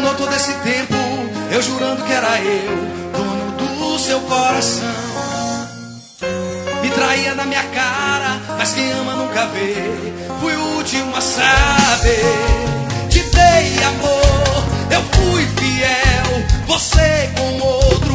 todo esse tempo, eu jurando que era eu, dono do seu coração. Me traía na minha cara, mas quem ama nunca vê. Fui o último a saber. Te dei amor, eu fui fiel, você com outro